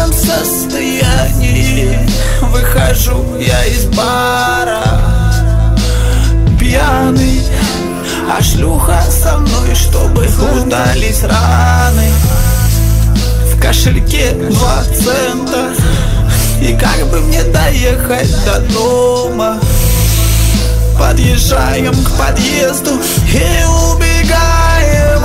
пьяном состоянии выхожу я из бара, пьяный, а шлюха со мной, чтобы удалить раны. В кошельке 2 цента, и как бы мне доехать до дома? Подъезжаем к подъезду и убегаем.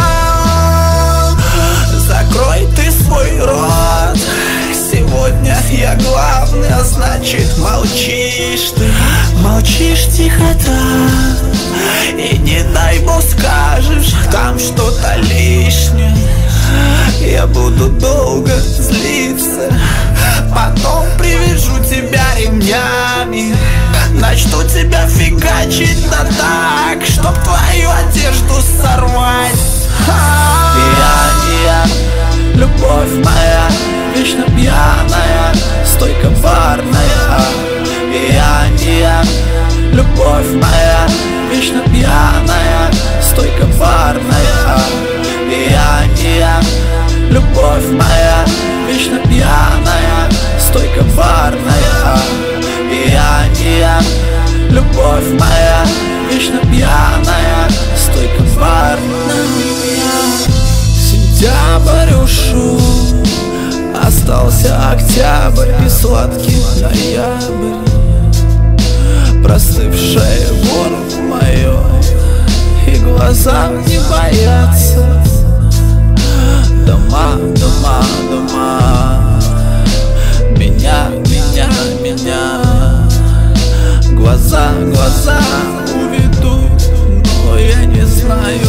Закрой ты свой рот, сегодня я главный, а значит молчишь ты. Молчишь тихо так, и не дай бог скажешь там что-то лишнее. Я буду долго злиться, потом привяжу тебя ремнями, начну тебя фигачить да так, чтоб твою одежду сорвать. Я не я, любовь моя, вечно пьяная, стойка коварная. Я не я, любовь моя, вечно пьяная, стойка коварная. Я не я, любовь моя, вечно пьяная, стойка коварная. Я не я, любовь моя, вечно пьяная, стойка коварная. Сентябрь ушел, остался октябрь и сладкий ноябрь. Простывшее горло мое и глаза не боятся. Дома, дома, дома, меня, меня, меня. Глаза, глаза уведут, но я не знаю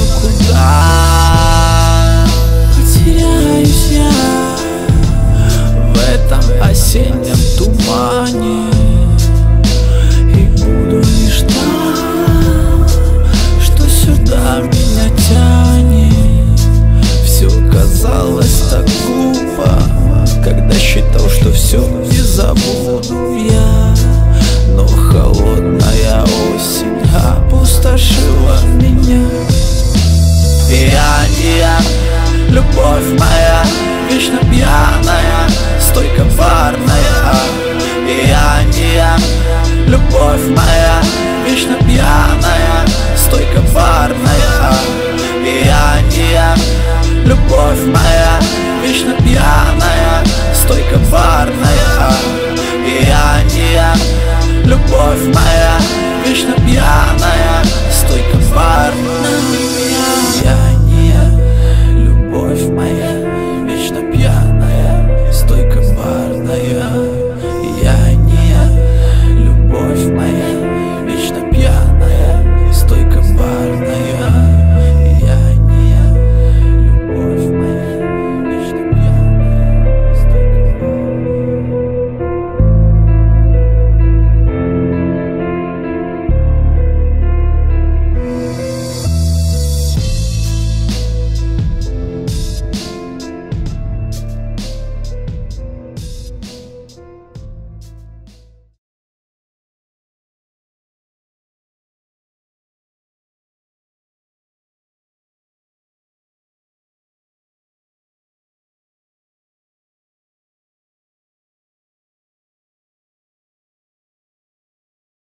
куда. Потеряюсь я в этом осеннем тумане, и буду лишь там, что сюда меня тянет. Все казалось так глупо, когда считал, что все не забуду я. Но холодная осень опустошила меня. Я не я, любовь моя, вечно пьяная, стойка коварная. Я не я, любовь моя, вечно пьяная, стойка коварная. Я не я, любовь моя, вечно пьяная, стойка коварная. Я не я, любовь моя, вечно пьяная, стойка коварная.